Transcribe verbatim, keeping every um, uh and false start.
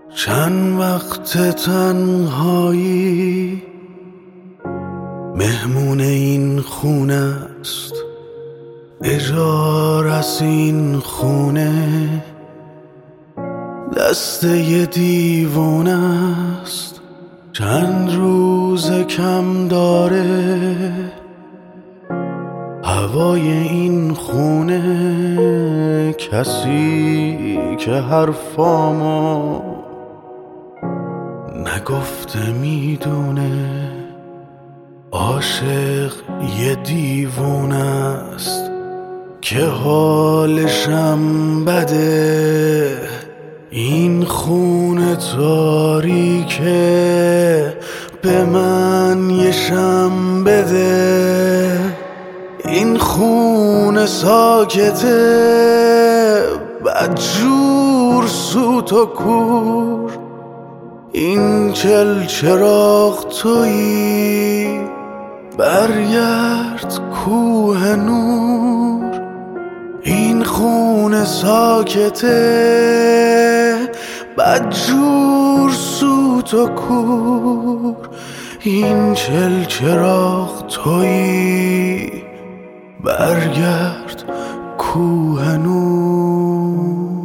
چند وقت تنهایی مهمون این خونه است، اجاره از این خونه دسته یه دیوونه است. چند روز کم داره هوای این خونه، کسی که حرفامو نگفته میدونه عاشق یه دیوونه است که حالشم بده. این خونه تاریکه به من یه شم بده. این خونه ساکته بدجور سوت و کور. این چل چراغ تویی برگرد کوه نور. این خونه ساکته بدجور سوت و کور. این چل چراغ تویی برگرد کوه نور.